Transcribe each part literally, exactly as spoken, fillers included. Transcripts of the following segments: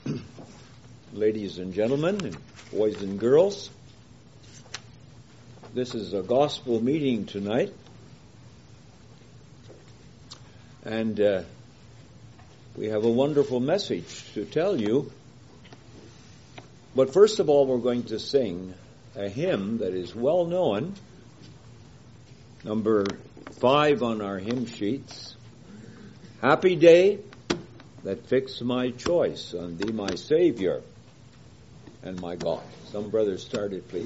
Ladies and gentlemen, and boys and girls, this is a gospel meeting tonight, and uh, we have a wonderful message to tell you. But first of all, we're going to sing a hymn that is well known, number five on our hymn sheets. Happy day that fixed my choice on thee, my Savior and my God. Some brothers start it, please.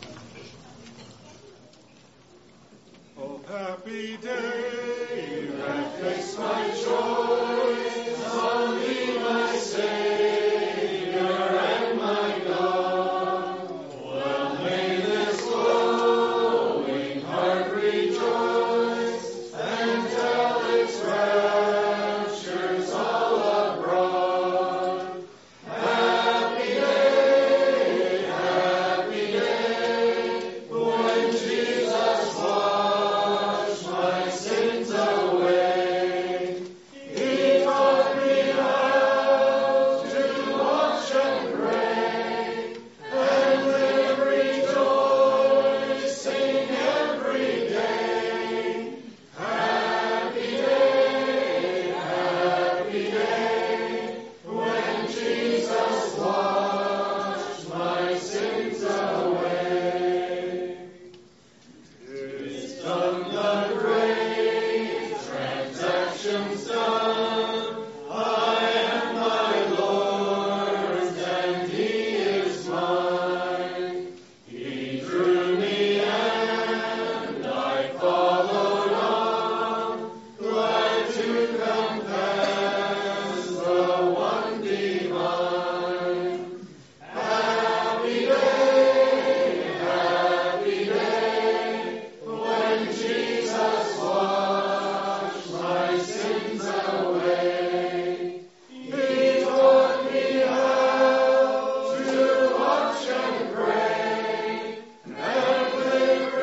Oh, happy day that fixed my choice on thee, my Savior and my God. Well, may this glowing heart rejoice and tell its raptures all abroad. Happy day, happy day, when Jesus washed my sins away. He taught me how to watch and pray, and live rejoicing every day. Happy day, happy day, when Jesus washed my sins away. It's done, the great transaction's done. I am my Lord's, and He is mine. He drew me, and I followed on, glad to confess the one divine. Happy day, happy day, when Jesus washed my sins away. He taught me how to watch and pray, and live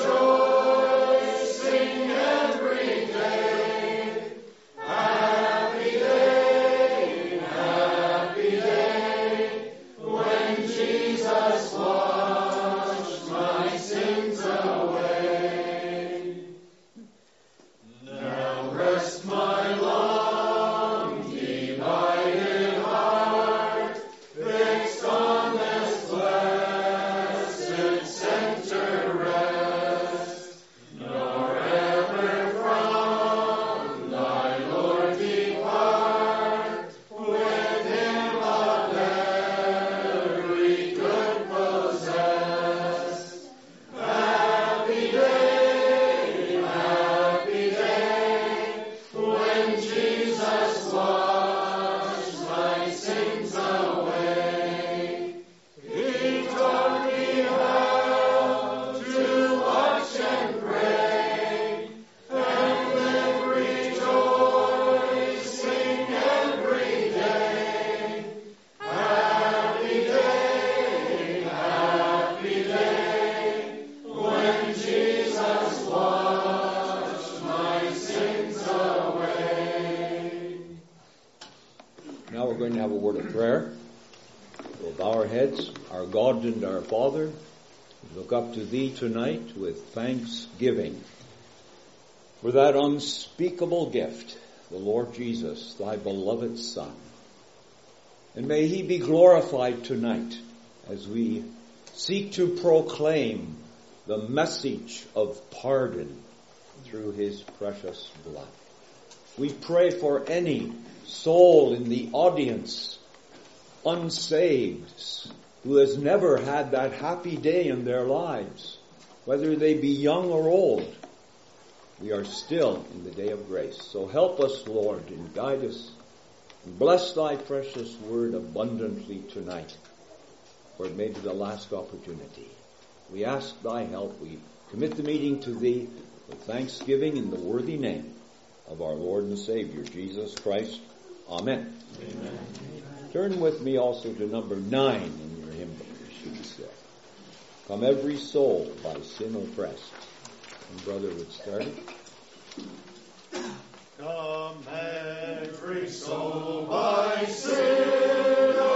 rejoicing every day. Happy day, happy day, when Jesus washed my sins away. Now rest my long divided heart, fixed on this blessed center rest, nor ever from thy Lord depart, with Him of every good possessed. Happy day, happy day, when Jesus washed my sins away. He taught me how to watch and pray, and live rejoicing every day. Happy day, happy day, when Jesus washed my sins away. Now we're going to have a word of prayer. We'll bow our heads. Our God and our Father, we look up to Thee tonight with thanksgiving for that unspeakable gift, the Lord Jesus, Thy beloved Son. And may He be glorified tonight as we seek to proclaim the message of pardon through His precious blood. We pray for any soul in the audience, unsaved, who has never had that happy day in their lives, whether they be young or old. We are still in the day of grace. So help us, Lord, and guide us, and bless Thy precious word abundantly tonight, for it may be the last opportunity. We ask Thy help. We commit the meeting to Thee with thanksgiving in the worthy name of our Lord and Savior, Jesus Christ. Amen. Amen. Turn with me also to number nine in your hymn book. Sheets there. Come every soul by sin oppressed. And brother would start it. Come every soul by sin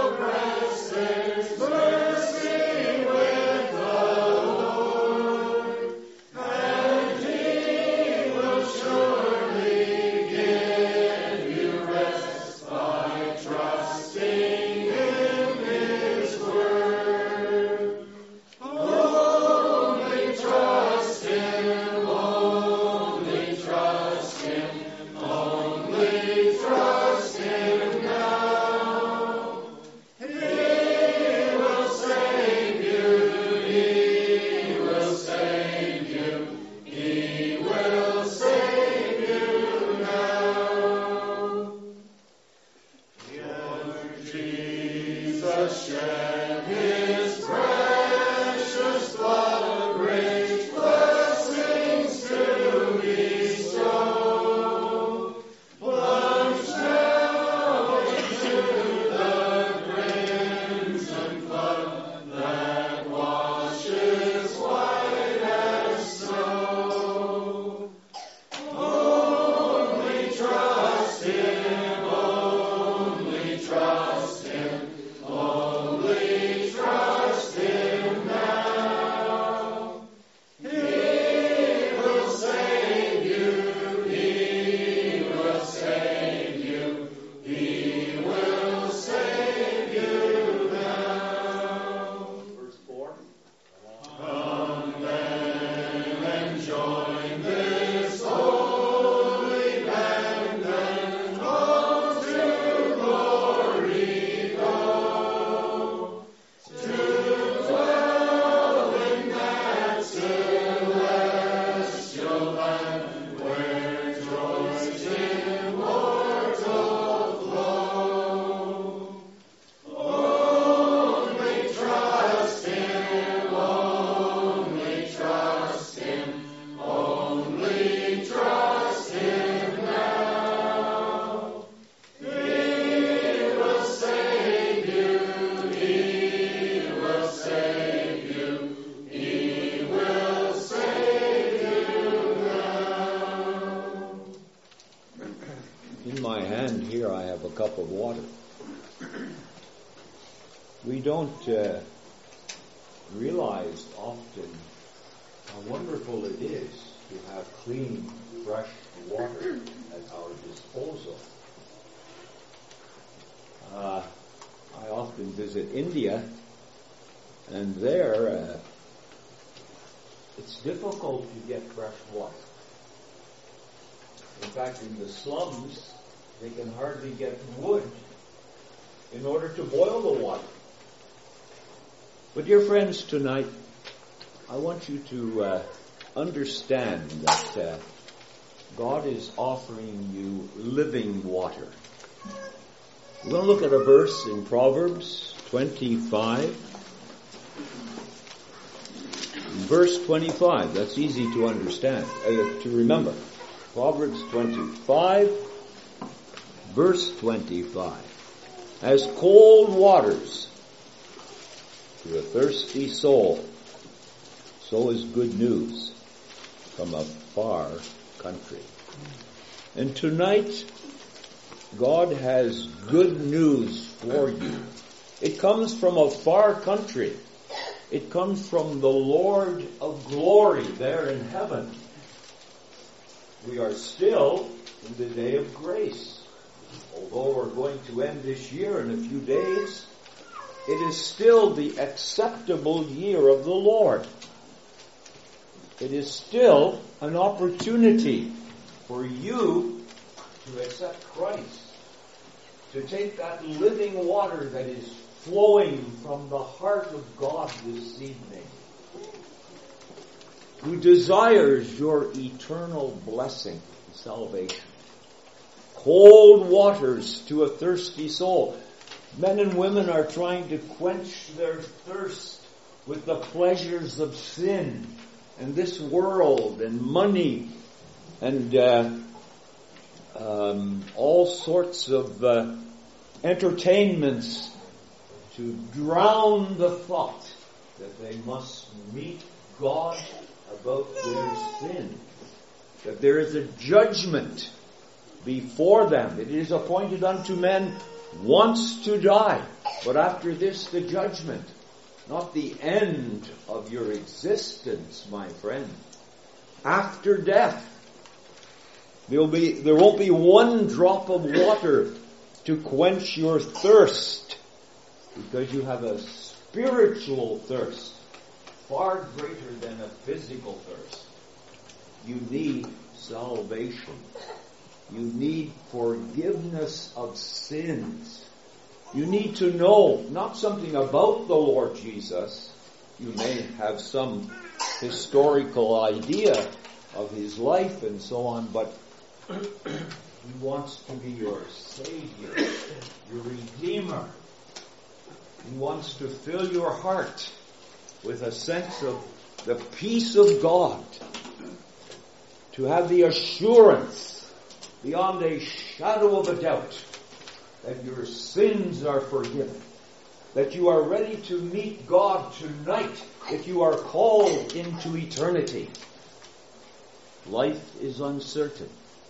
Jesus shed his precious blood, great blessings to bestow. Plunge now into the crimson flood that washes white as snow. Only trust him, only trust him, only trust him now. He will save you, he will save you, he will save you now. Verse four. Come then and join this holy band, and home to glory go, to dwell in that celestial land where joys immortal flow. Only trust him, only trust him, only trust him now. He will save you, he will save you, he will save you now. In my hand here I have a cup of water. We don't uh, realize often how wonderful it is to have clean, fresh water at our disposal. Uh, I often visit India, and there uh, it's difficult to get fresh water. In fact, in the slums, they can hardly get wood in order to boil the water. But dear friends, tonight, I want you to uh, understand that uh, God is offering you living water. We're going to look at a verse in Proverbs twenty-five. Verse twenty-five, that's easy to understand, uh, to remember. Proverbs twenty-five, verse twenty-five. As cold waters to a thirsty soul, so is good news from a far country. And tonight, God has good news for you. It comes from a far country. It comes from the Lord of glory there in heaven. We are still in the day of grace. Although we're going to end this year in a few days, it is still the acceptable year of the Lord. It is still an opportunity for you to accept Christ, to take that living water that is flowing from the heart of God this evening, who desires your eternal blessing and salvation. Cold waters to a thirsty soul. Men and women are trying to quench their thirst with the pleasures of sin and this world and money and uh, um, all sorts of uh, entertainments to drown the thought that they must meet God about their sin, that there is a judgment before them. It is appointed unto men once to die, but after this the judgment. Not the end of your existence, my friend. After death, there'll be, there won't be one drop of water to quench your thirst, because you have a spiritual thirst far greater than a physical thirst. You need salvation. You need forgiveness of sins. You need to know not something about the Lord Jesus. You may have some historical idea of his life and so on, but he wants to be your Savior, your Redeemer. He wants to fill your heart with a sense of the peace of God, to have the assurance beyond a shadow of a doubt that your sins are forgiven, that you are ready to meet God tonight if you are called into eternity. Life is uncertain.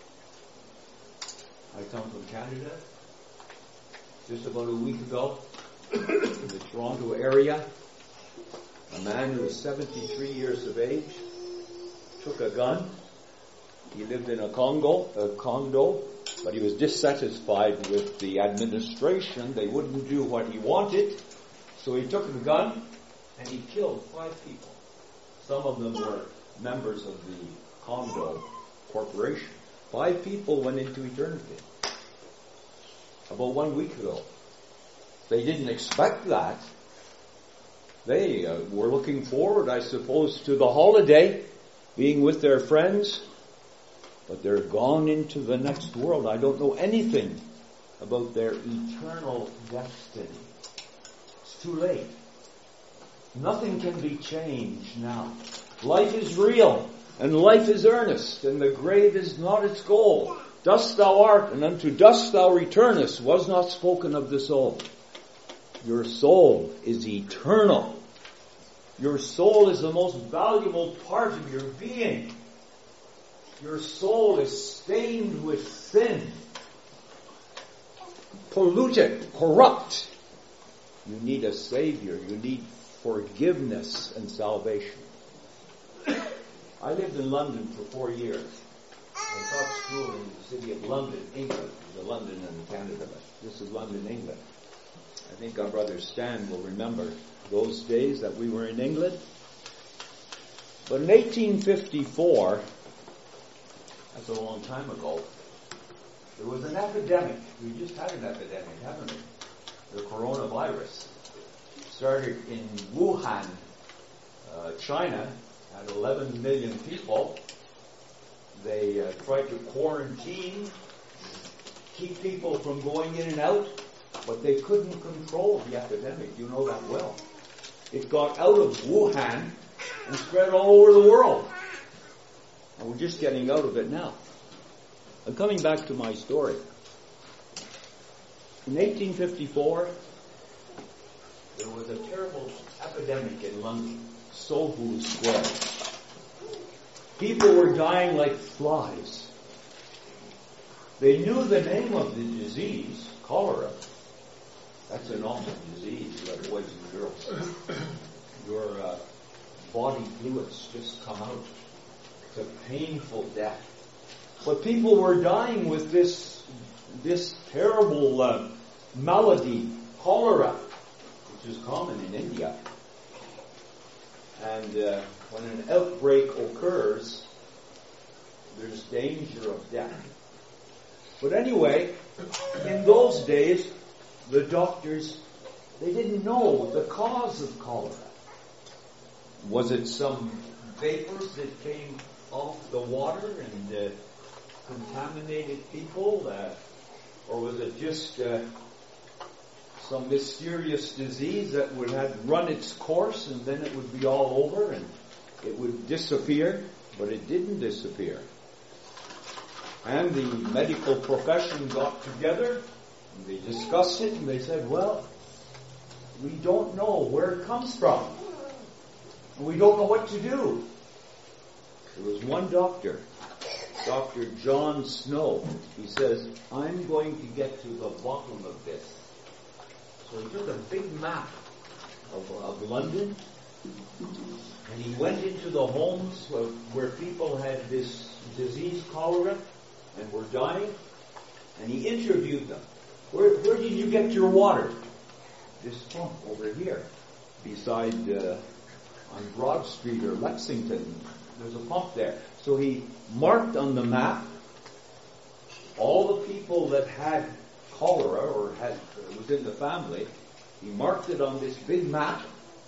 I come from Canada just about a week ago in the Toronto area. A man who was seventy-three years of age took a gun. He lived in a Congo, a condo, but he was dissatisfied with the administration. They wouldn't do what he wanted. So he took the gun and he killed five people. Some of them were members of the Congo Corporation. Five people went into eternity about one week ago. They didn't expect that. They uh, were looking forward, I suppose, to the holiday, being with their friends, but they're gone into the next world. I don't know anything about their eternal destiny. It's too late. Nothing can be changed now. Life is real, and life is earnest, and the grave is not its goal. Dust thou art, and unto dust thou returnest, was not spoken of the soul. Your soul is eternal. Your soul is the most valuable part of your being. Your soul is stained with sin, polluted, corrupt. You need a Savior. You need forgiveness and salvation. I lived in London for four years. I taught school in the city of London, England. There's a London in Canada, but this is London, England. I think our brother Stan will remember those days that we were in England. But in eighteen fifty-four, that's a long time ago, there was an epidemic. We just had an epidemic, haven't we? The coronavirus. It started in Wuhan, uh, China, had eleven million people. They uh, tried to quarantine, keep people from going in and out, but they couldn't control the epidemic. You know that well. It got out of Wuhan and spread all over the world. And we're just getting out of it now. I'm coming back to my story. In eighteen fifty-four, there was a terrible epidemic in London, Soho Square. People were dying like flies. They knew the name of the disease, cholera. That's an awful disease, you have boys and girls. Your uh, body fluids just come out. It's a painful death. But people were dying with this this terrible uh, malady, cholera, which is common in India. And uh, when an outbreak occurs, there's danger of death. But anyway, in those days, the doctors, they didn't know the cause of cholera. Was it some vapors that came off the water and uh, contaminated people? Uh, or was it just uh, some mysterious disease that would have run its course and then it would be all over and it would disappear? But it didn't disappear. And the medical profession got together and they discussed it and they said, well, we don't know where it comes from. And we don't know what to do. There was one doctor, Doctor John Snow. He says, I'm going to get to the bottom of this. So he took a big map of, of London and he went into the homes where, where people had this disease, cholera, and were dying, and he interviewed them. Where, where did you get your water? This pump over here, beside uh, on Broad Street or Lexington. There's a pump there. So he marked on the map all the people that had cholera or had uh, was in the family. He marked it on this big map,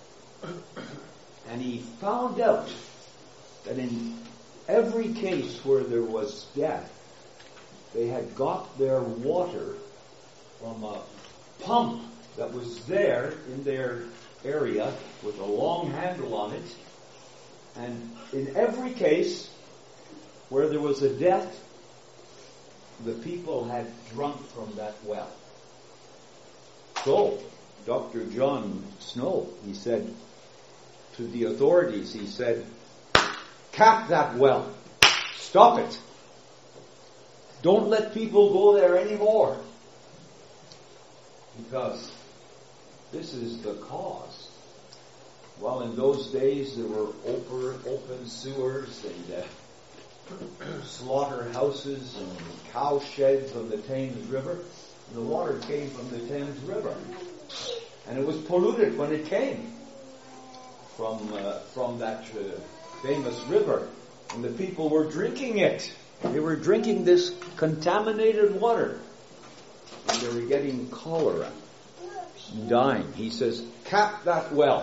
and he found out that in every case where there was death, they had got their water from a pump that was there in their area with a long handle on it. And in every case where there was a death, the people had drunk from that well. So, Doctor John Snow, he said to the authorities, he said, cap that well. Stop it. Don't let people go there anymore. Because this is the cause. Well, in those days there were open, open sewers and uh, slaughterhouses and cow sheds on the Thames River. And the water came from the Thames River. And it was polluted when it came from uh, from that uh, famous river. And the people were drinking it. They were drinking this contaminated water. And they were getting cholera, dying. He says, cap that well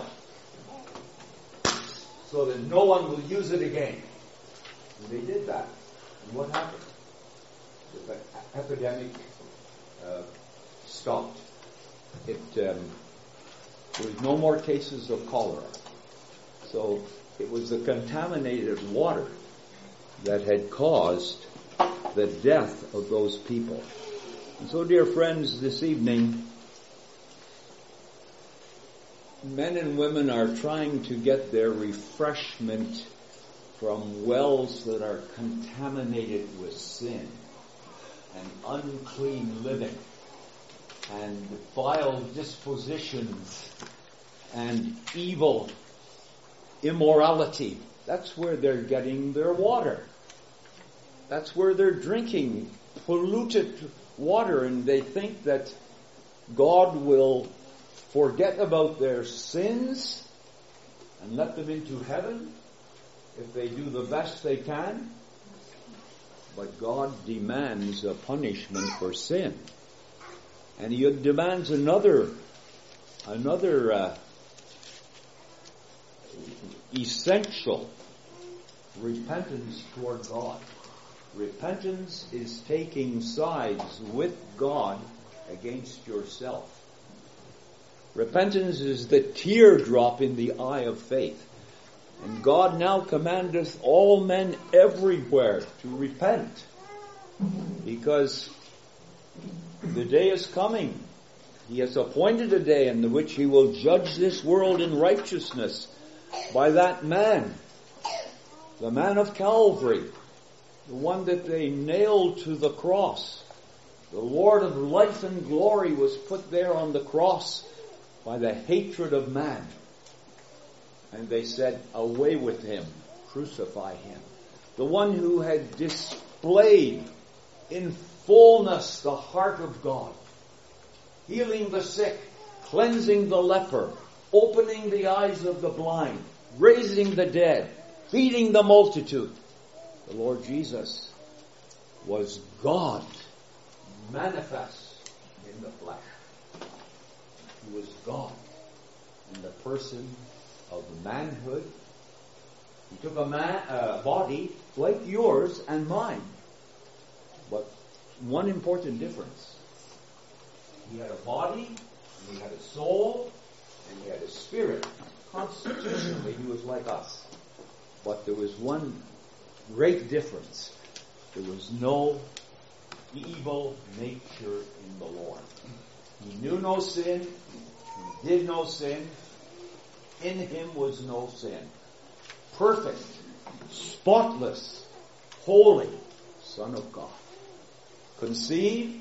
so that no one will use it again. And they did that. And what happened? The epidemic uh, stopped. It um, there was no more cases of cholera. So it was the contaminated water that had caused the death of those people. And so, dear friends, this evening, men and women are trying to get their refreshment from wells that are contaminated with sin and unclean living and vile dispositions and evil immorality. That's where they're getting their water. That's where they're drinking polluted water, and they think that God will forget about their sins and let them into heaven if they do the best they can. But God demands a punishment for sin. And He demands another, another uh, essential repentance toward God. Repentance is taking sides with God against yourself. Repentance is the teardrop in the eye of faith. And God now commandeth all men everywhere to repent. Because the day is coming. He has appointed a day in which He will judge this world in righteousness by that man, the man of Calvary, the one that they nailed to the cross. The Lord of life and glory was put there on the cross by the hatred of man. And they said, away with Him, crucify Him. The one who had displayed in fullness the heart of God, healing the sick, cleansing the leper, opening the eyes of the blind, raising the dead, feeding the multitude. The Lord Jesus was God manifest in the flesh. He was God in the person of manhood. He took a man, a body like yours and mine. But one important difference. He had a body, and He had a soul, and He had a spirit. Constitutionally, He was like us. But there was one great difference. There was no evil nature in the Lord. He knew no sin. He did no sin. In Him was no sin. Perfect, spotless, holy Son of God. Conceived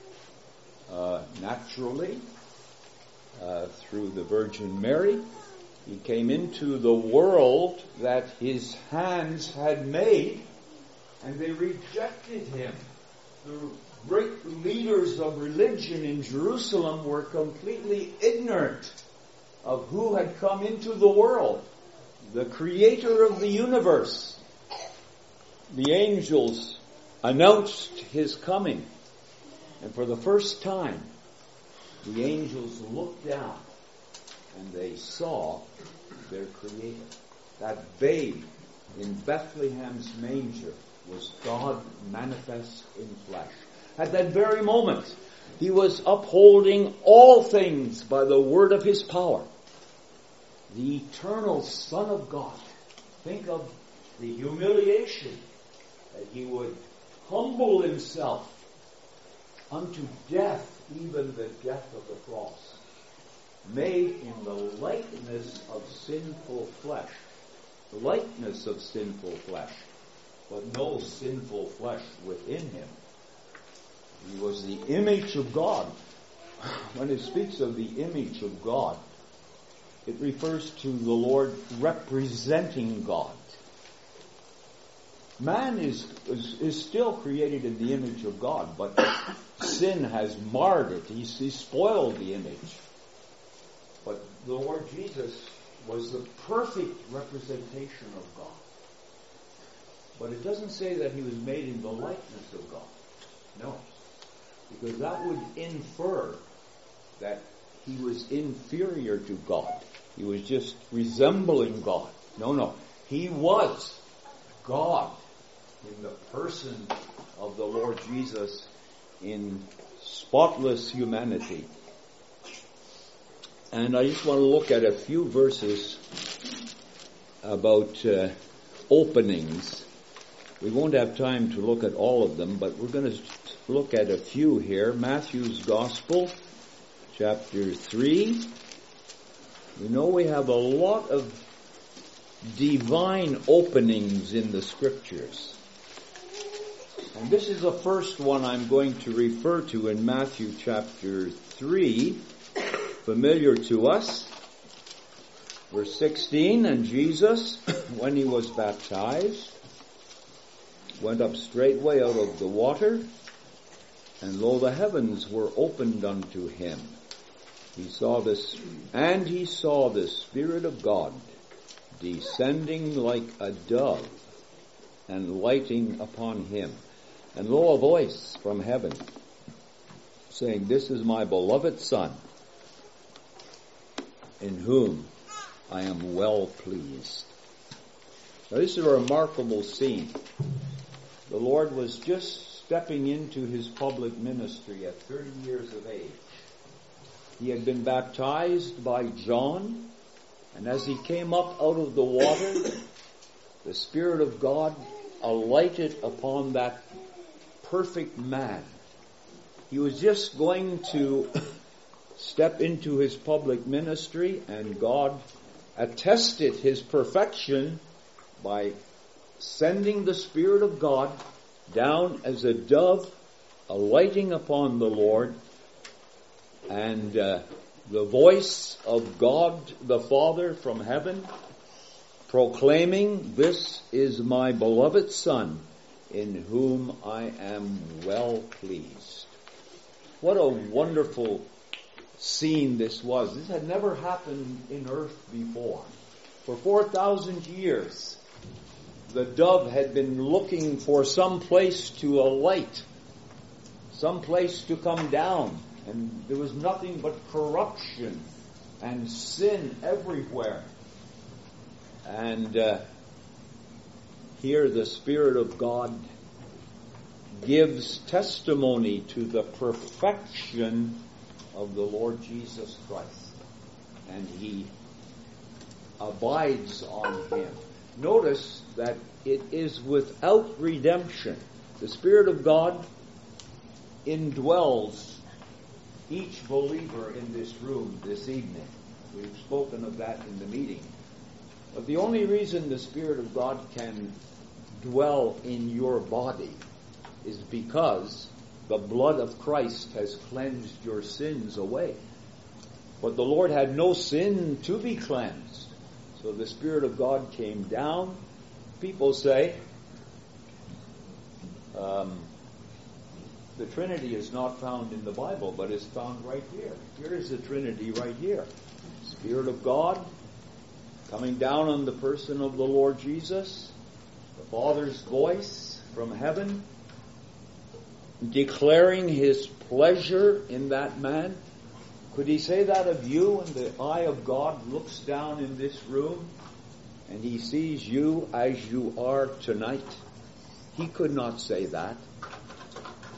uh, naturally uh, through the Virgin Mary. He came into the world that His hands had made, and they rejected Him. The great leaders of religion in Jerusalem were completely ignorant of who had come into the world, the Creator of the universe. The angels announced His coming, and for the first time, the angels looked down and they saw their Creator. That babe in Bethlehem's manger was God manifest in flesh. At that very moment, He was upholding all things by the word of his power. The eternal Son of God. Think of the humiliation that he would humble himself unto death, even the death of the cross, made in the likeness of sinful flesh. The likeness of sinful flesh, but no sinful flesh within him. He was the image of God. When it speaks of the image of God, it refers to the Lord representing God. Man is, is, is still created in the image of God, but sin has marred it. He's, he's spoiled the image. But the Lord Jesus was the perfect representation of God. But it doesn't say that he was made in the likeness of God. No. Because that would infer that he was inferior to God. He was just resembling God. No, no. He was God in the person of the Lord Jesus in spotless humanity. And I just want to look at a few verses about uh, openings. We won't have time to look at all of them, but we're going to look at a few here. Matthew's Gospel, chapter three. You know, we have a lot of divine openings in the Scriptures. And this is the first one I'm going to refer to in Matthew chapter three, familiar to us. Verse sixteen, and Jesus, when he was baptized, went up straightway out of the water, and lo, the heavens were opened unto him. He saw this, and he saw the Spirit of God descending like a dove and lighting upon him. And lo, a voice from heaven saying, This is my beloved Son, in whom I am well pleased. Now this is a remarkable scene. The Lord was just stepping into his public ministry at thirty years of age. He had been baptized by John, and as he came up out of the water, the Spirit of God alighted upon that perfect man. He was just going to step into his public ministry, and God attested his perfection by sending the Spirit of God down as a dove, alighting upon the Lord, and uh, the voice of God the Father from heaven proclaiming, This is my beloved Son, in whom I am well pleased. What a wonderful scene this was. This had never happened in earth before. For four thousand years, the dove had been looking for some place to alight, some place to come down, and there was nothing but corruption and sin everywhere. And uh, here the Spirit of God gives testimony to the perfection of the Lord Jesus Christ, and he abides on him. Notice that it is without redemption. The Spirit of God indwells each believer in this room this evening. We've spoken of that in the meeting. But the only reason the Spirit of God can dwell in your body is because the blood of Christ has cleansed your sins away. But the Lord had no sin to be cleansed. So the Spirit of God came down. People say, um, the Trinity is not found in the Bible, but is found right here. Here is the Trinity right here. Spirit of God coming down on the person of the Lord Jesus. The Father's voice from heaven declaring his pleasure in that man. Could he say that of you when the eye of God looks down in this room and he sees you as you are tonight? He could not say that.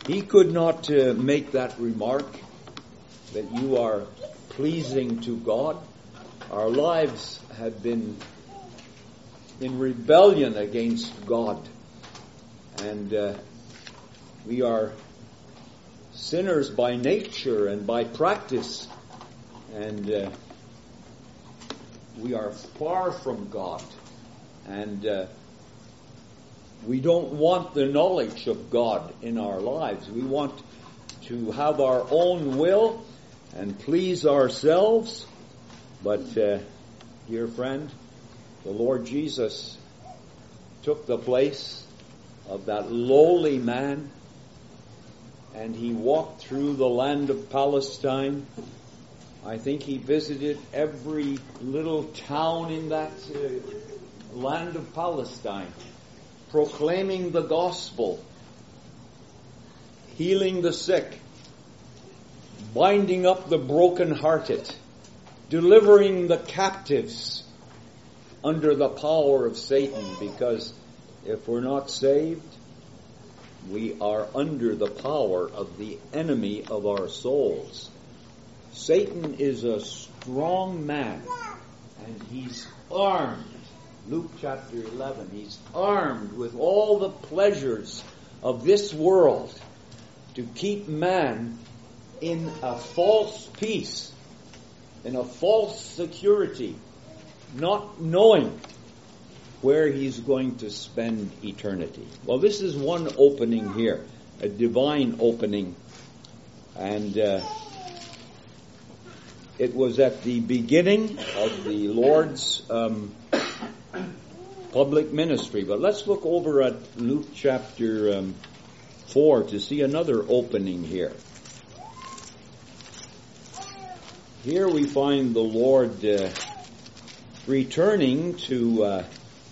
He could not uh, make that remark that you are pleasing to God. Our lives have been in rebellion against God. And uh, we are sinners by nature and by practice. And uh, we are far from God. And uh, we don't want the knowledge of God in our lives. We want to have our own will and please ourselves. But, uh, dear friend, the Lord Jesus took the place of that lowly man, and he walked through the land of Palestine. I think he visited every little town in that uh, land of Palestine, proclaiming the gospel, healing the sick, binding up the brokenhearted, delivering the captives under the power of Satan, because if we're not saved, we are under the power of the enemy of our souls. Satan is a strong man, and he's armed. Luke chapter eleven, he's armed with all the pleasures of this world to keep man in a false peace, in a false security, not knowing where he's going to spend eternity. Well, this is one opening here, a divine opening. And uh, it was at the beginning of the Lord's um, public ministry. But let's look over at Luke chapter um, four to see another opening here. Here we find the Lord uh, returning to uh,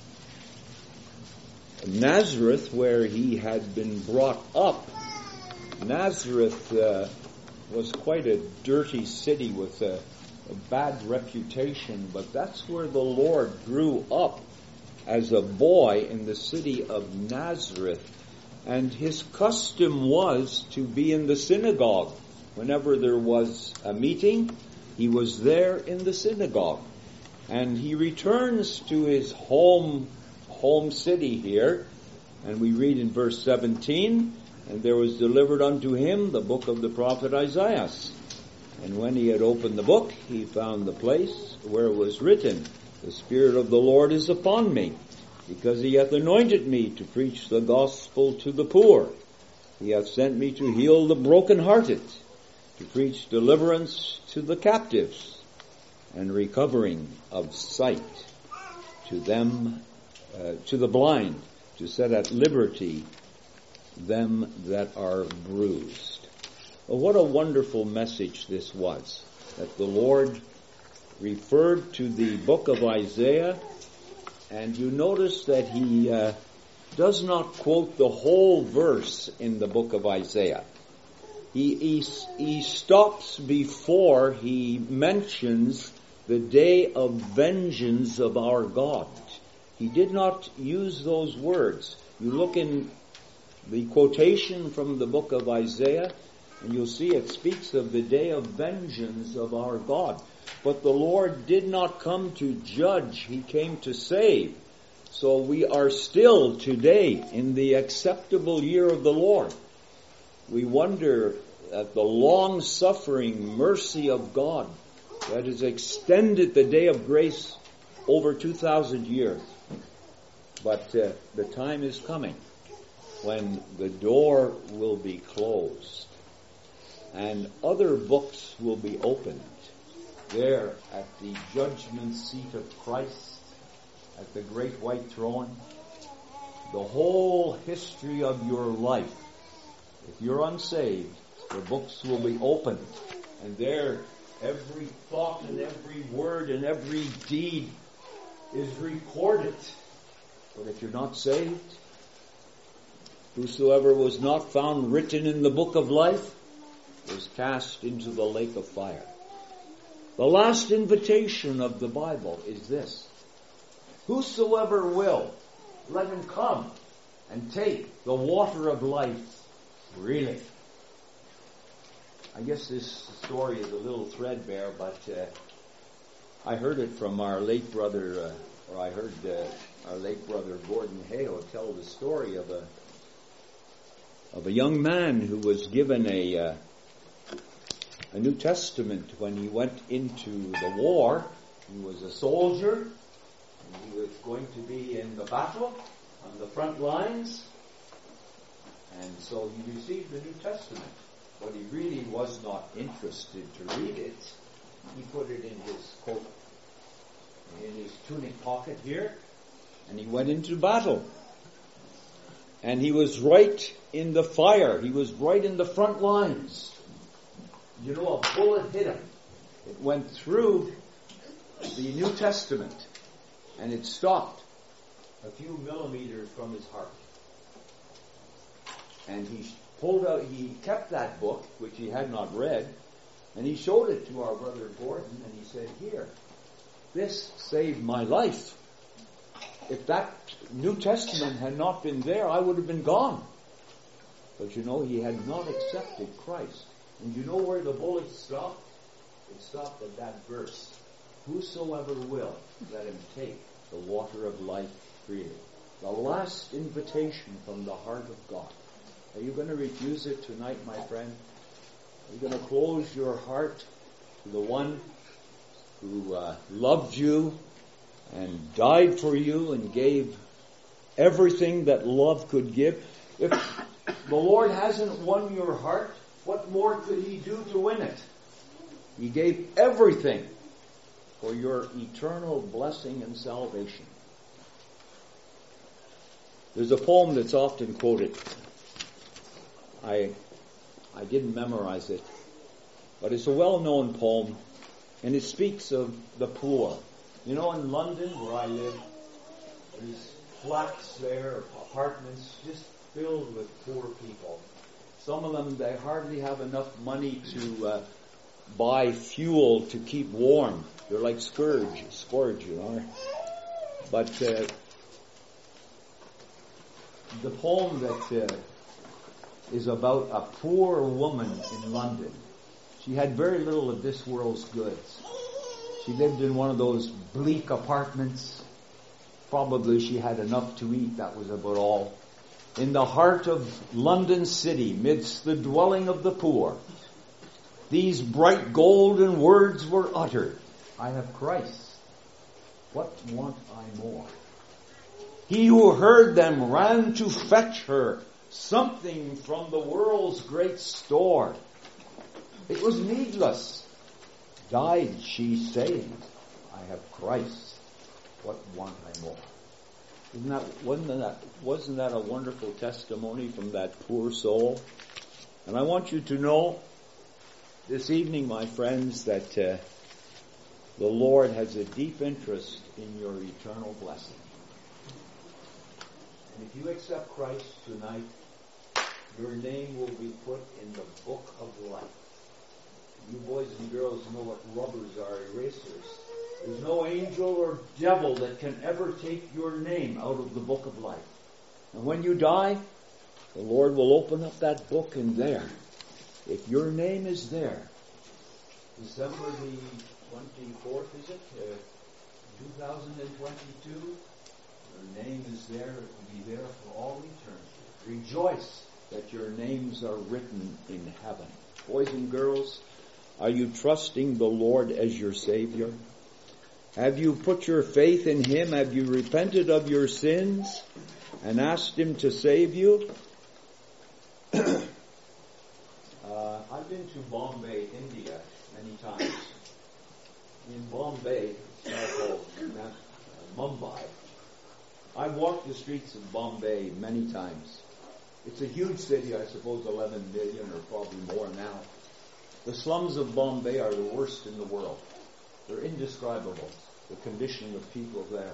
Nazareth, where he had been brought up. Nazareth uh, was quite a dirty city with a, a bad reputation, but that's where the Lord grew up as a boy, in the city of Nazareth. And his custom was to be in the synagogue. Whenever there was a meeting, he was there in the synagogue. And he returns to his home home city here, and we read in verse seventeen, and there was delivered unto him the book of the prophet Isaiah. And when he had opened the book, he found the place where it was written, The Spirit of the Lord is upon me, because he hath anointed me to preach the gospel to the poor. He hath sent me to heal the brokenhearted, to preach deliverance to the captives, and recovering of sight to them, uh, to the blind, to set at liberty them that are bruised. Well, what a wonderful message this was, that the Lord referred to the book of Isaiah, and you notice that he uh, does not quote the whole verse in the book of Isaiah. He, he, he stops before he mentions the day of vengeance of our God. He did not use those words. You look in the quotation from the book of Isaiah, and you'll see it speaks of the day of vengeance of our God. But the Lord did not come to judge, he came to save. So we are still today in the acceptable year of the Lord. We wonder at the long-suffering mercy of God that has extended the day of grace over two thousand years. But uh, the time is coming when the door will be closed and other books will be opened there at the judgment seat of Christ, at the great white throne. The whole history of your life, if you're unsaved, the books will be opened, and there every thought and every word and every deed is recorded. But if you're not saved, whosoever was not found written in the book of life was cast into the lake of fire. The last invitation of the Bible is this: whosoever will, let him come and take the water of life Really? I guess this story is a little threadbare, but uh, I heard it from our late brother, uh, or I heard uh, our late brother Gordon Hale tell the story of a of a young man who was given a uh, a New Testament when he went into the war. He was a soldier, and he was going to be in the battle on the front lines, and so he received the New Testament. But he really was not interested to read it. He put it in his coat, in his tunic pocket here, and he went into battle. And he was right in the fire. He was right in the front lines. You know, a bullet hit him. It went through the New Testament, and it stopped a few millimeters from his heart. And he pulled out, he kept that book, which he had not read, and he showed it to our brother Gordon, and he said, "Here, this saved my life. If that New Testament had not been there, I would have been gone." But you know, he had not accepted Christ. And you know where the bullet stopped? It stopped at that verse. "Whosoever will, let him take the water of life freely." The last invitation from the heart of God. Are you going to refuse it tonight, my friend? Are you going to close your heart to the one who uh, loved you and died for you and gave everything that love could give? If the Lord hasn't won your heart, what more could He do to win it? He gave everything for your eternal blessing and salvation. There's a poem that's often quoted. I I didn't memorize it, but it's a well-known poem, and it speaks of the poor. You know, in London, where I live, there's flats there, apartments just filled with poor people. Some of them, they hardly have enough money to uh, buy fuel to keep warm. They're like scourge, scourge, you know. But uh, the poem that uh, is about a poor woman in London. She had very little of this world's goods. She lived in one of those bleak apartments. Probably she had enough to eat, that was about all. In the heart of London city, midst the dwelling of the poor, these bright golden words were uttered. "I have Christ. What want I more?" He who heard them ran to fetch her something from the world's great store. It was needless. Died she saying, "I have Christ. What want I more?" Isn't that, wasn't that, wasn't that a wonderful testimony from that poor soul? And I want you to know this evening, my friends, that uh, the Lord has a deep interest in your eternal blessing. And if you accept Christ tonight, your name will be put in the book of life. You boys and girls know what rubbers are, erasers. There's no angel or devil that can ever take your name out of the book of life. And when you die, the Lord will open up that book, and there, if your name is there, December the twenty-fourth, is it? Uh, two thousand twenty-two, your name is there. It will be there for all eternity. Rejoice that your names are written in heaven. Boys and girls, are you trusting the Lord as your Savior? Have you put your faith in Him? Have you repented of your sins and asked Him to save you? uh, I've been to Bombay, India, many times. In Bombay, it's now called uh, Mumbai. I've walked the streets of Bombay many times. It's a huge city, I suppose eleven million or probably more now. The slums of Bombay are the worst in the world. They're indescribable, the condition of people there.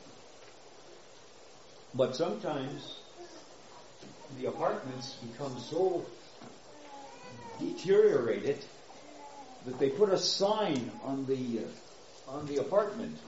But sometimes the apartments become so deteriorated that they put a sign on the uh, on the apartment.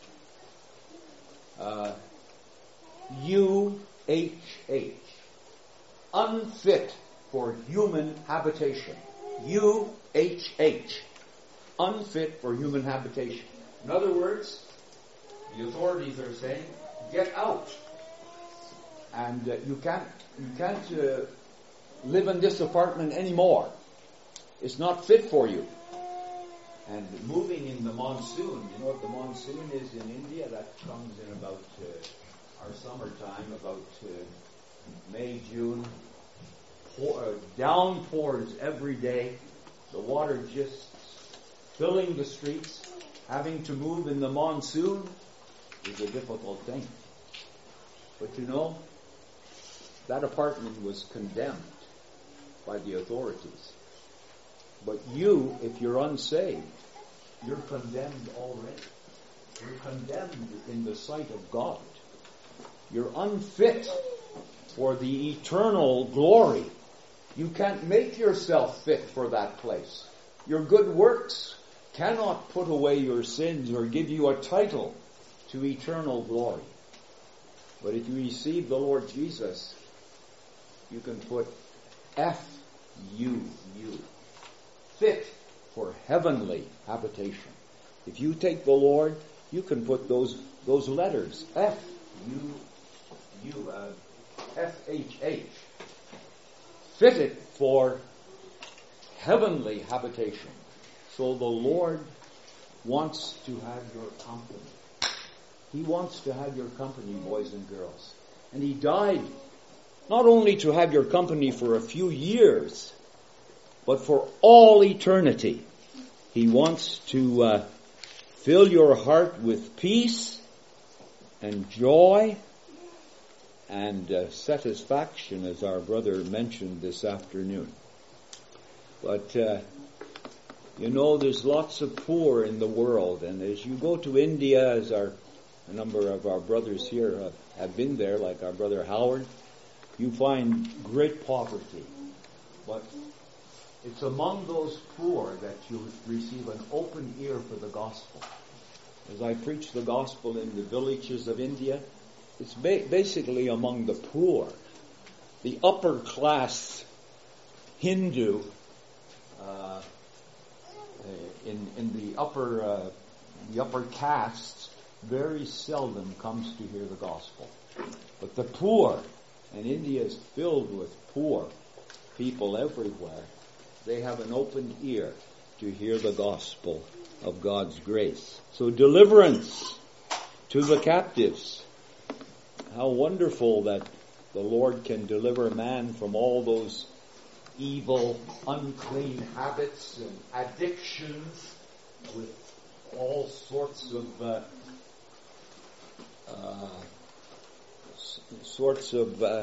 Uh, U H H. Unfit for human habitation. U H H. Unfit for human habitation. In other words, the authorities are saying, get out. And uh, you can't, you can't uh, live in this apartment anymore. It's not fit for you. And moving in the monsoon, you know what the monsoon is in India? That comes in about uh, our summertime, about uh, May, June. Pour, uh, downpours every day. The water just filling the streets. Having to move in the monsoon is a difficult thing. But you know, that apartment was condemned by the authorities. But you, if you're unsaved, you're condemned already. You're condemned in the sight of God. You're unfit for the eternal glory. You can't make yourself fit for that place. Your good works cannot put away your sins or give you a title to eternal glory. But if you receive the Lord Jesus, you can put F U U. Fit for heavenly habitation. If you take the Lord, you can put those those letters F U U uh, F H H. Fitted for heavenly habitation. So the Lord wants to have your company. He wants to have your company, boys and girls. And He died not only to have your company for a few years, but for all eternity. He wants to uh, fill your heart with peace and joy and uh, satisfaction, as our brother mentioned this afternoon. But, uh, you know, there's lots of poor in the world. And as you go to India, as our a number of our brothers here have, have been there, like our brother Howard, you find great poverty. But it's among those poor that you receive an open ear for the gospel. As I preach the gospel in the villages of India, it's ba- basically among the poor. The upper class Hindu, uh, in in the upper uh, the upper castes, very seldom comes to hear the gospel. But the poor, and India is filled with poor people everywhere, they have an open ear to hear the gospel of God's grace. So deliverance to the captives. How wonderful that the Lord can deliver man from all those evil, unclean habits and addictions with all sorts of uh, uh, s- sorts of uh,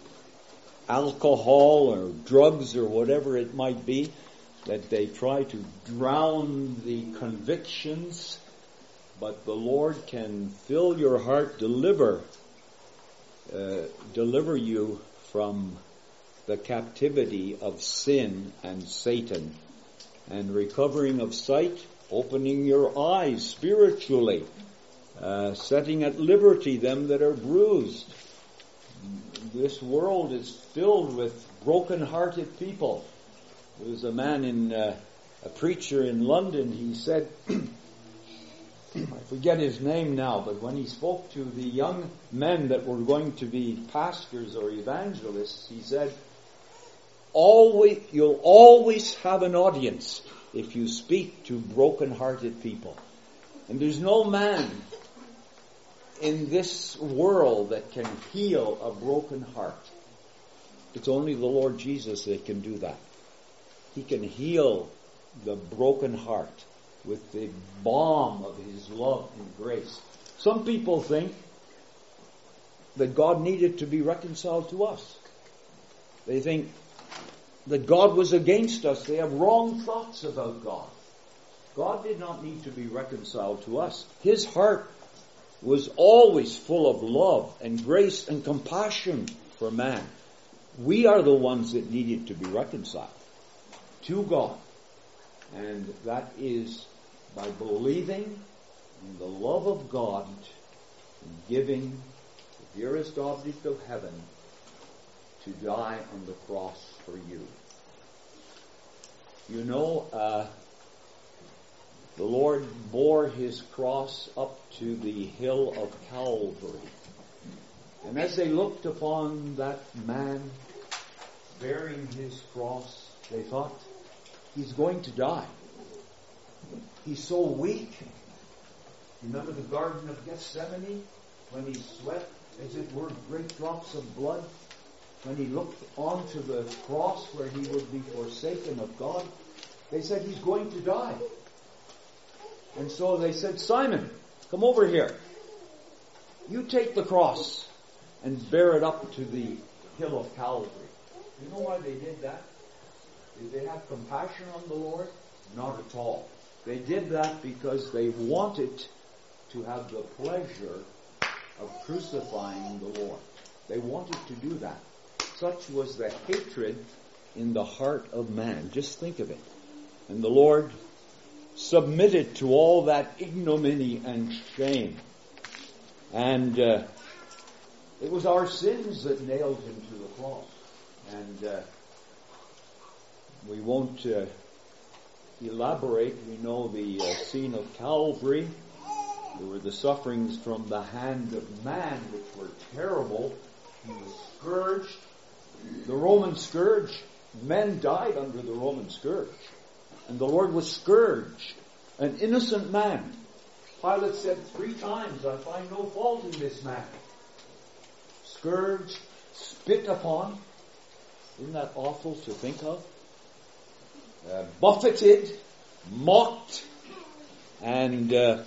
alcohol or drugs or whatever it might be, that they try to drown the convictions. But the Lord can fill your heart, deliver, uh, deliver you from the captivity of sin and Satan, and recovering of sight, opening your eyes spiritually, uh, setting at liberty them that are bruised. This world is filled with broken-hearted people. There was a man in, uh, a preacher in London, he said, I forget his name now, but when he spoke to the young men that were going to be pastors or evangelists, he said, always, you'll always have an audience if you speak to broken-hearted people. And there's no man in this world that can heal a broken heart. It's only the Lord Jesus that can do that. He can heal the broken heart with the balm of His love and grace. Some people think that God needed to be reconciled to us. They think that God was against us. They have wrong thoughts about God. God did not need to be reconciled to us. His heart was always full of love and grace and compassion for man. We are the ones that needed to be reconciled to God. And that is by believing in the love of God and giving the dearest object of heaven to die on the cross for you. You know, uh, the Lord bore his cross up to the hill of Calvary. And as they looked upon that man bearing his cross, they thought, he's going to die. He's so weak. Remember the Garden of Gethsemane? When he sweat as it were great drops of blood? When he looked onto the cross where he would be forsaken of God? They said, he's going to die. And so they said, Simon, come over here. You take the cross and bear it up to the hill of Calvary. You know why they did that? Did they have compassion on the Lord? Not at all. They did that because they wanted to have the pleasure of crucifying the Lord. They wanted to do that. Such was the hatred in the heart of man. Just think of it. And the Lord submitted to all that ignominy and shame. And uh, it was our sins that nailed him to the cross. And uh, we won't uh, elaborate. We know the uh, scene of Calvary. There were the sufferings from the hand of man, which were terrible. He was scourged. The Roman scourge, men died under the Roman scourge. And the Lord was scourged, an innocent man. Pilate said three times, I find no fault in this man. Scourged, spit upon. Isn't that awful to think of? Uh, buffeted, mocked, and uh,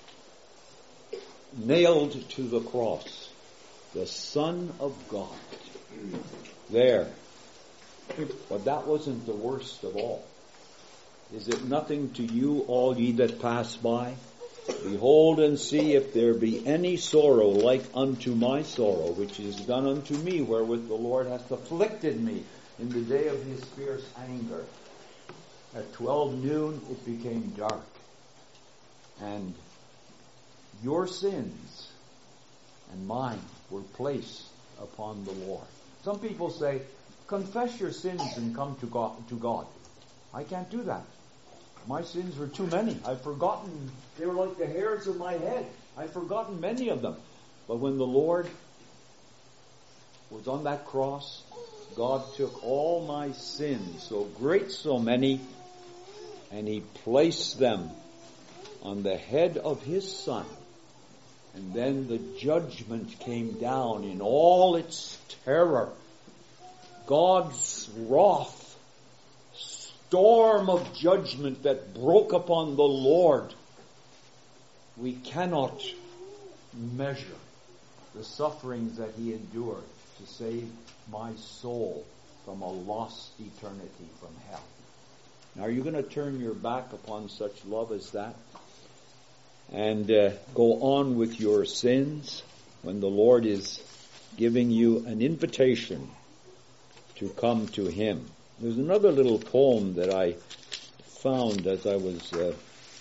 nailed to the cross. The Son of God. There. But that wasn't the worst of all. Is it nothing to you, all ye that pass by? Behold and see if there be any sorrow like unto my sorrow, which is done unto me, wherewith the Lord hath afflicted me in the day of his fierce anger. At twelve noon it became dark, and your sins and mine were placed upon the Lord. Some people say, confess your sins and come to God. To God. I can't do that. My sins were too many. I've forgotten. They were like the hairs of my head. I've forgotten many of them. But when the Lord was on that cross, God took all my sins, so great, so many, and he placed them on the head of his Son. And then the judgment came down in all its terror. God's wrath, storm of judgment that broke upon the Lord. We cannot measure the sufferings that he endured to save my soul from a lost eternity from hell. Now, are you going to turn your back upon such love as that and uh, go on with your sins when the Lord is giving you an invitation to come to him? There's another little poem that I found as I was uh,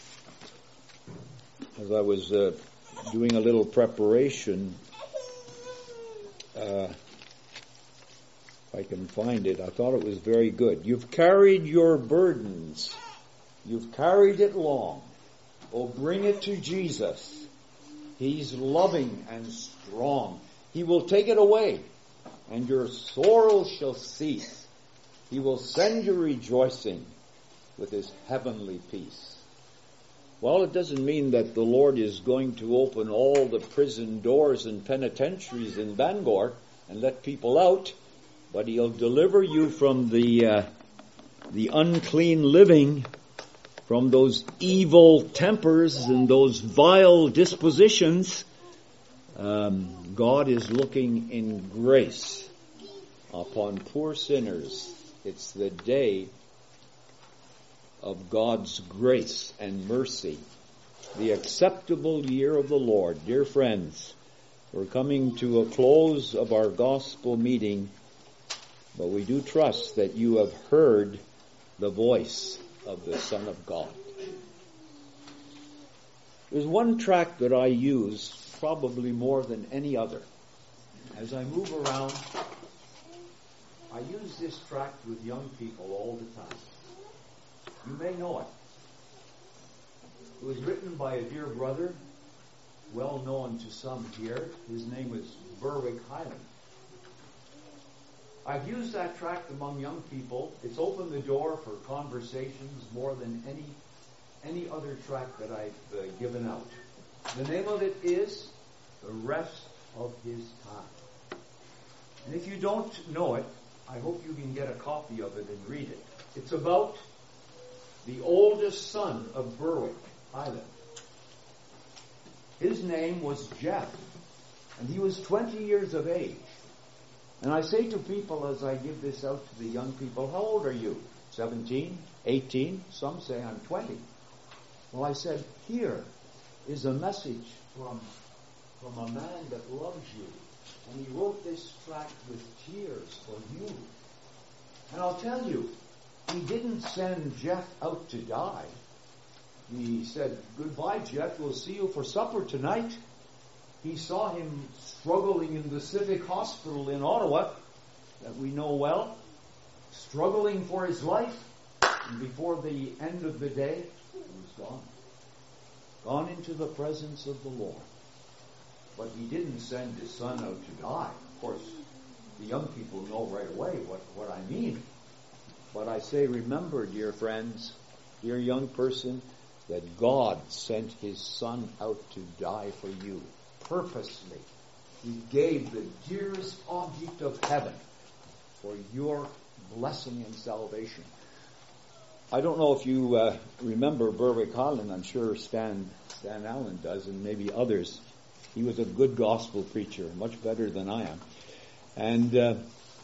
as I was uh, doing a little preparation. Uh, if I can find it, I thought it was very good. You've carried your burdens. You've carried it long. Oh, bring it to Jesus. He's loving and strong. He will take it away, and your sorrow shall cease. He will send you rejoicing with his heavenly peace. Well, it doesn't mean that the Lord is going to open all the prison doors and penitentiaries in Bangor and let people out, but he'll deliver you from the uh, the unclean living, from those evil tempers and those vile dispositions. Um, God is looking in grace upon poor sinners. It's the day of God's grace and mercy, the acceptable year of the Lord. Dear friends, we're coming to a close of our gospel meeting, but we do trust that you have heard the voice of the Son of God. There's one track that I use probably more than any other. As I move around I use this tract with young people all the time. You may know it. It was written by a dear brother, well known to some here. His name is Berwick Highland. I've used that tract among young people. It's opened the door for conversations more than any any other tract that I've uh, given out. The name of it is The Rest of His Time. And if you don't know it, I hope you can get a copy of it and read it. It's about the oldest son of Berwick Highland. His name was Jeff, and he was twenty years of age. And I say to people as I give this out to the young people, how old are you? seventeen? eighteen? Some say I'm twenty. Well, I said, here is a message from, from a man that loves you. And he wrote this tract with tears for you. And I'll tell you, he didn't send Jeff out to die. He said, goodbye, Jeff. We'll see you for supper tonight. He saw him struggling in the Civic Hospital in Ottawa, that we know well, struggling for his life. And before the end of the day, he was gone. Gone into the presence of the Lord. But he didn't send his son out to die. Of course, the young people know right away what, what I mean. But I say, remember, dear friends, dear young person, that God sent his son out to die for you. Purposely. He gave the dearest object of heaven for your blessing and salvation. I don't know if you uh, remember Berwick Highland. I'm sure Stan, Stan Allen does, and maybe others. He was a good gospel preacher, much better than I am. And uh,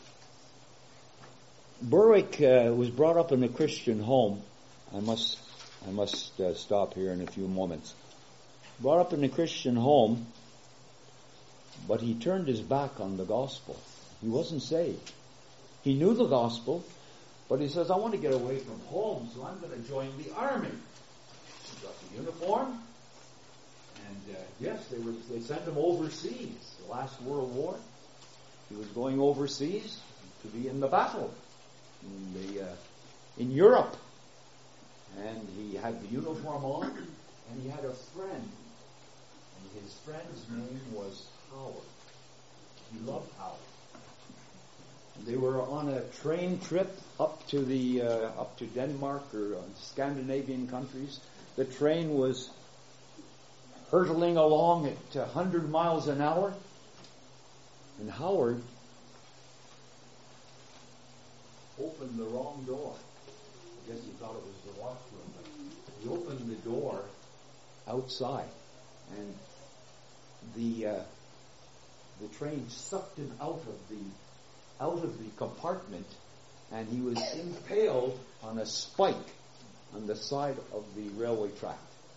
Berwick uh, was brought up in a Christian home. I must, I must uh, stop here in a few moments. Brought up in a Christian home, but he turned his back on the gospel. He wasn't saved. He knew the gospel, but he says, I want to get away from home, so I'm going to join the army. He got the uniform, and uh, yes, they were, they sent him overseas. The last World War, he was going overseas to be in the battle in the uh, in Europe, and he had the uniform on, and he had a friend, and his friend's name was Howard. He loved Howard. They were on a train trip up to the uh, up to Denmark or uh, Scandinavian countries. The train was hurtling along at one hundred miles an hour, and Howard opened the wrong door. I guess he thought it was the washroom, but he opened the door outside, and the uh, the train sucked him out of the out of the compartment, and he was impaled on a spike on the side of the railway track.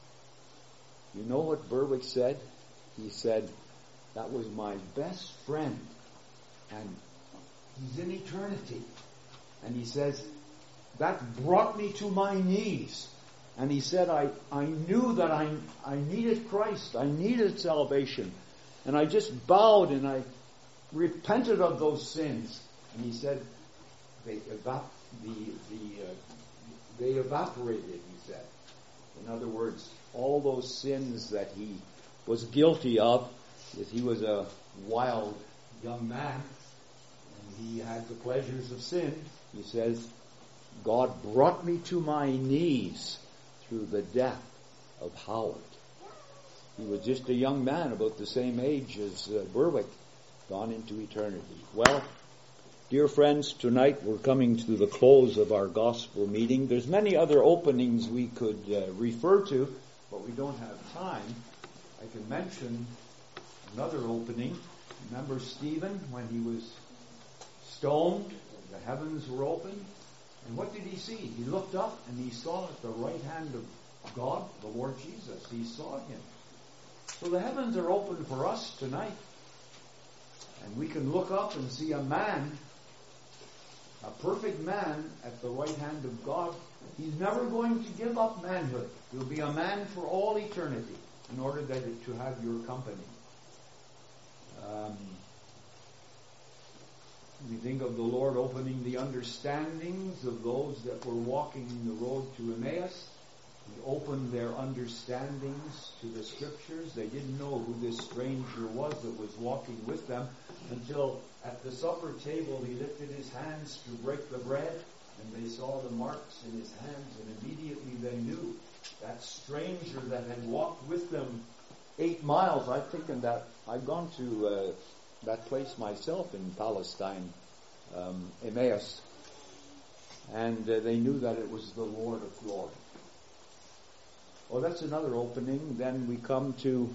You know what Berwick said? He said, that was my best friend, and he's in eternity. And he says, that brought me to my knees. And he said, I, I knew that I, I needed Christ. I needed salvation. And I just bowed and I repented of those sins. And he said, they, evap- the, the, uh, they evaporated, he said. In other words, all those sins that he was guilty of, that he was a wild young man, and he had the pleasures of sin, he says, God brought me to my knees through the death of Howard. He was just a young man, about the same age as uh, Berwick, gone into eternity. Well, dear friends, tonight we're coming to the close of our gospel meeting. There's many other openings we could uh, refer to, but we don't have time. I can mention another opening. Remember Stephen when he was stoned, the heavens were opened, and what did he see? He looked up and he saw at the right hand of God, the Lord Jesus. He saw him. So the heavens are open for us tonight. And we can look up and see a man, a perfect man at the right hand of God. He's never going to give up manhood. He'll be a man for all eternity in order that it, to have your company. Um, We think of the Lord opening the understandings of those that were walking the road to Emmaus. He opened their understandings to the Scriptures. They didn't know who this stranger was that was walking with them until at the supper table he lifted his hands to break the bread, and they saw the marks in his hands, and immediately they knew that stranger that had walked with them eight miles. I've taken that, I've gone to uh, that place myself in Palestine, um, Emmaus, and uh, they knew that it was the Lord of glory. Well, that's another opening. Then we come to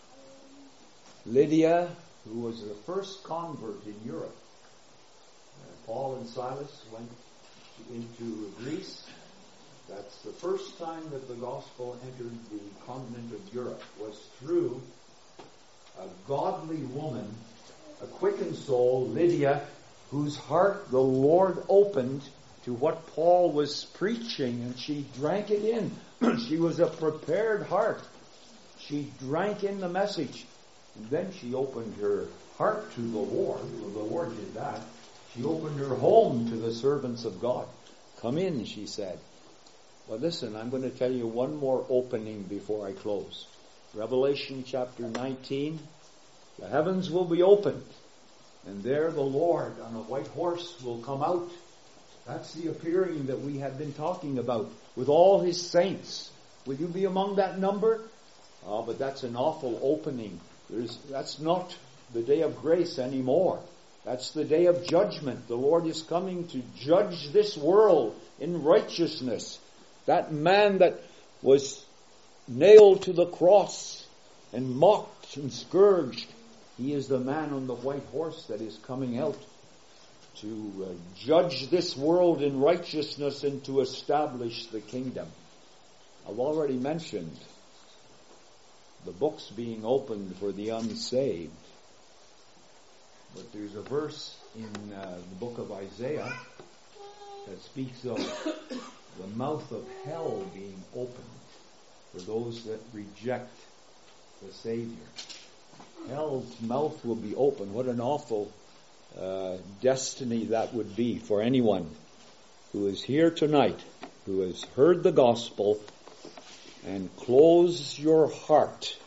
Lydia, who was the first convert in Europe. Uh, Paul and Silas went into Greece. That's the first time that the gospel entered the continent of Europe, was through a godly woman, a quickened soul, Lydia, whose heart the Lord opened to what Paul was preaching, and she drank it in. She was a prepared heart. She drank in the message. And then she opened her heart to the Lord. Well, the Lord did that. She opened her home to the servants of God. Come in, she said. Well, listen, I'm going to tell you one more opening before I close. Revelation chapter nineteen. The heavens will be opened, and there the Lord on a white horse will come out. That's the appearing that we have been talking about, with all his saints. Will you be among that number? Oh, but that's an awful opening. There's, that's not the day of grace anymore. That's the day of judgment. The Lord is coming to judge this world in righteousness. That man that was nailed to the cross and mocked and scourged, he is the man on the white horse that is coming out to uh, judge this world in righteousness and to establish the kingdom. I've already mentioned the books being opened for the unsaved. But there's a verse in uh, the book of Isaiah that speaks of the mouth of hell being opened for those that reject the Savior. Hell's mouth will be open. What an awful uh, destiny that would be for anyone who is here tonight, who has heard the gospel, and close your heart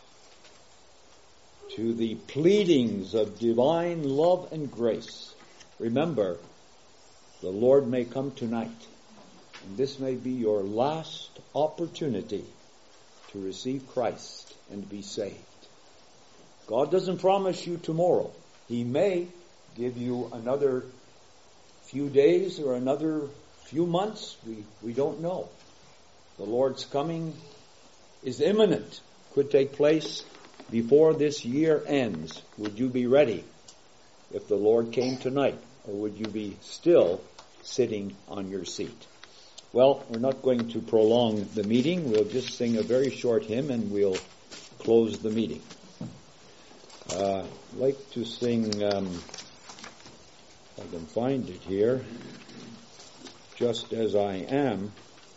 to the pleadings of divine love and grace. Remember, the Lord may come tonight, and this may be your last opportunity to receive Christ and be saved. God doesn't promise you tomorrow. He may give you another few days or another few months. We, we don't know. The Lord's coming is imminent. Could take place before this year ends. Would you be ready if the Lord came tonight? Or would you be still sitting on your seat? Well, we're not going to prolong the meeting. We'll just sing a very short hymn and we'll close the meeting. Uh, I'd like to sing, um, if I can find it here, Just As I Am.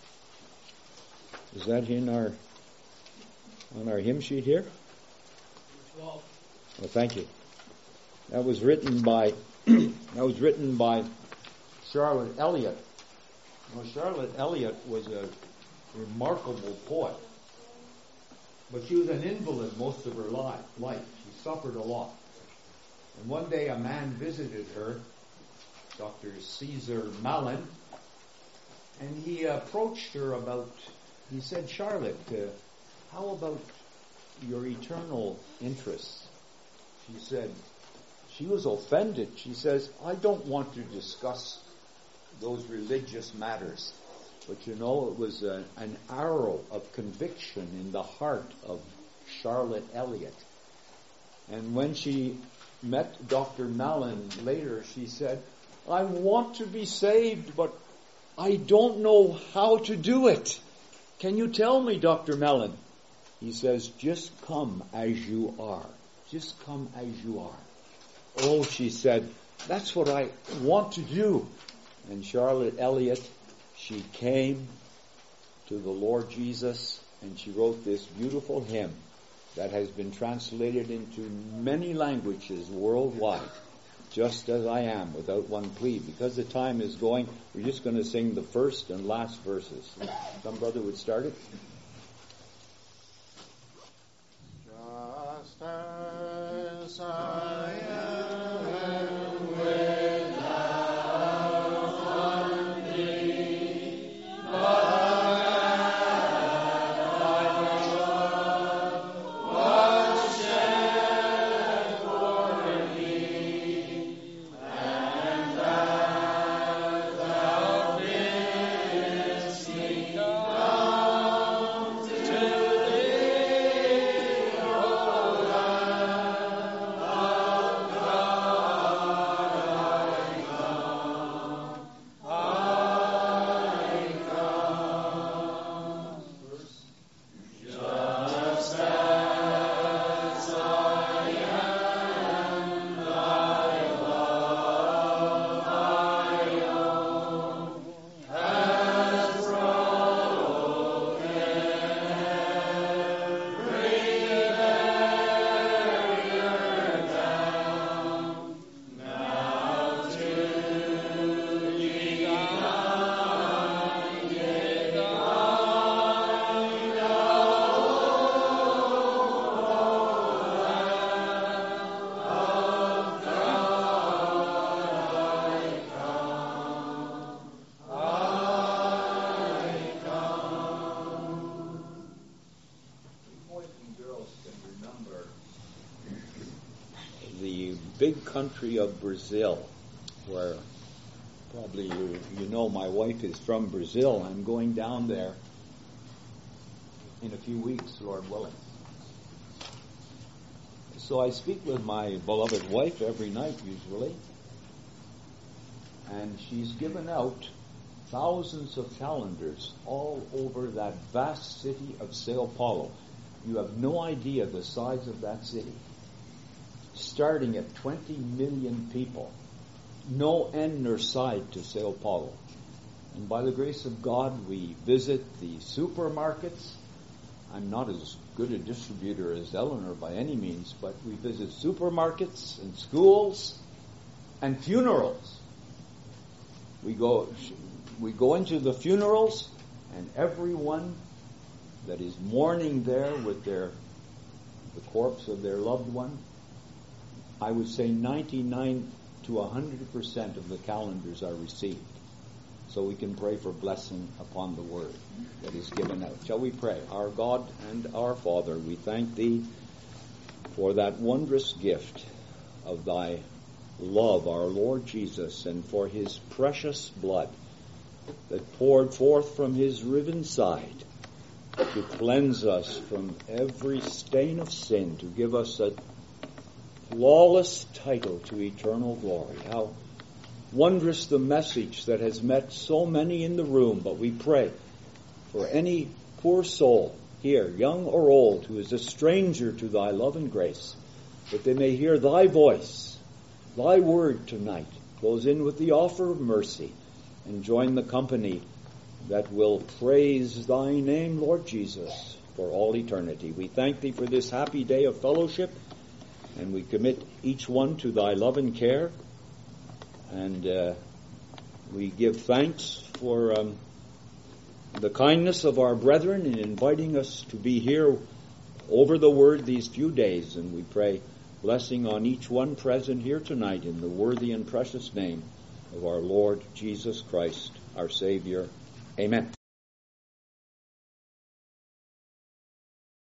Is that in our, on our hymn sheet here? Well, thank you. That was written by, that was written by Charlotte Elliott. Well, Charlotte Elliott was a remarkable poet, but she was an invalid most of her life. life. She suffered a lot. And one day a man visited her, Doctor Caesar Mallon, and he approached her about, he said, Charlotte, uh, how about your eternal interests? She said, she was offended. She says, I don't want to discuss those religious matters. But you know, it was a, an arrow of conviction in the heart of Charlotte Elliott. And when she met Doctor Mallon later, she said, I want to be saved, but I don't know how to do it. Can you tell me, Doctor Mallon? He says, just come as you are. Just come as you are. Oh, she said, that's what I want to do. And Charlotte Elliott, she came to the Lord Jesus and she wrote this beautiful hymn that has been translated into many languages worldwide. just as I am, without one plea. Because the time is going, we're just going to sing the first and last verses. Some brother would start it. Just as I am without one plea, but thy blood was shed for me, and that thou bidst me come to thee, O Lamb of God, I come, I come. Just as I am, thy love I own, has broken every barrier down. Now to thee thine yea, thine Boys and girls can remember the big country of Brazil, where probably you, you know my wife is from Brazil. I'm going down there in a few weeks, Lord willing. So I speak with my beloved wife every night usually, and she's given out thousands of calendars all over that vast city of Sao Paulo. You have no idea the size of that city. Starting at twenty million people. No end nor side to Sao Paulo. And by the grace of God, we visit the supermarkets. I'm not as good a distributor as Eleanor by any means, but we visit supermarkets and schools and funerals. We go, we go into the funerals, and everyone that is mourning there with their the corpse of their loved one, I would say ninety-nine to one hundred percent of the calendars are received. So we can pray for blessing upon the word that is given out. Shall we pray? Our God and our Father, we thank Thee for that wondrous gift of Thy love, our Lord Jesus, and for His precious blood that poured forth from His riven side to cleanse us from every stain of sin, to give us a flawless title to eternal glory. How wondrous the message that has met so many in the room, but we pray for any poor soul here, young or old, who is a stranger to Thy love and grace, that they may hear Thy voice, Thy word tonight. Close in with the offer of mercy and join the company that will praise Thy name, Lord Jesus, for all eternity. We thank Thee for this happy day of fellowship, and we commit each one to Thy love and care. And uh, we give thanks for um, the kindness of our brethren in inviting us to be here over the Word these few days. And we pray blessing on each one present here tonight in the worthy and precious name of our Lord Jesus Christ, our Savior. Amen.